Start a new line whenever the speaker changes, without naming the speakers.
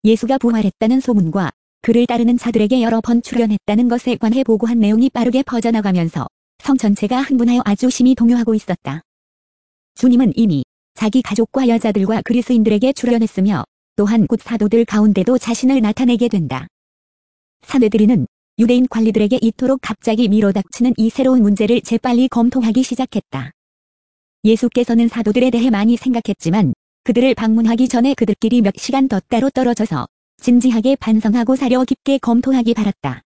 예수가 부활했다는 소문과 그를 따르는 자들에게 여러 번 출현했다는 것에 관해 보고한 내용이 빠르게 퍼져나가면서 성 전체가 흥분하여 아주 심히 동요하고 있었다. 주님은 이미 자기 가족과 여자들과 그리스인들에게 출현했으며 또한 곧 사도들 가운데도 자신을 나타내게 된다. 사내들이는 유대인 관리들에게 이토록 갑자기 밀어닥치는 이 새로운 문제를 재빨리 검토하기 시작했다. 예수께서는 사도들에 대해 많이 생각했지만 그들을 방문하기 전에 그들끼리 몇 시간 더 따로 떨어져서 진지하게 반성하고 사려 깊게 검토하기 바랐다.